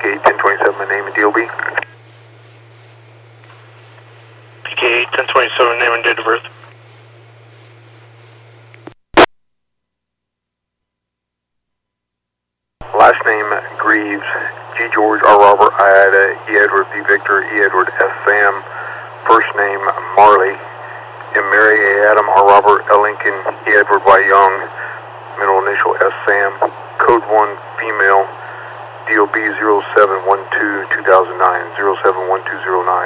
PK-1027, my name and DOB. PK-1027, name and date of birth. Last name, Greaves, G. George, R. Robert, I. Ida, E. Edward, V. Victor, E. Edward, S. Sam. First name, Marley, M. Mary, A. Adam, R. Robert, L. Lincoln, E. Edward, Y. Young. Middle initial, S. Sam. Code 1, female, DOB 0712-2009, 071209.